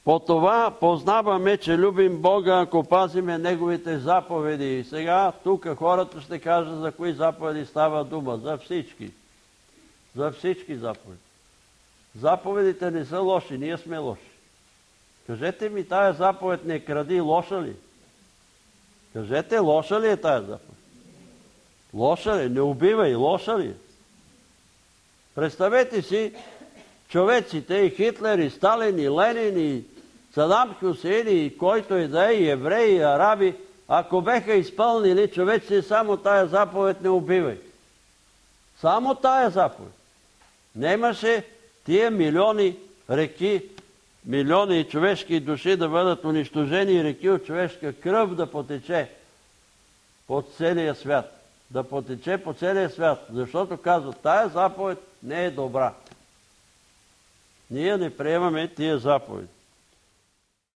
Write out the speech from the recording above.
По това познаваме, че любим Бога, ако пазиме Неговите заповеди. И сега тук хората ще кажат за кои заповеди става дума. За всички. За всички заповеди. Заповедите не са лоши, ние сме лоши. Кажете ми, тая заповед не кради, лоша ли? Кажете, лоша ли е тая заповед? Лоша ли? Не убивай, лоша ли? Представете си човеците, и Хитлер, и Сталин, и Ленин, и Садам Хюсейн, и който и да е, и евреи, и араби, ако беха изпълнили човеците само тая заповед, не убивай. Само тая заповед. Немаше тия милиони реки, милиони човешки души да бъдат унищожени и реки от човешка кръв да потече по целия свят. Да потече по целия свят, защото казват, тая заповед не е добра. Ние не приемаме тия заповеди.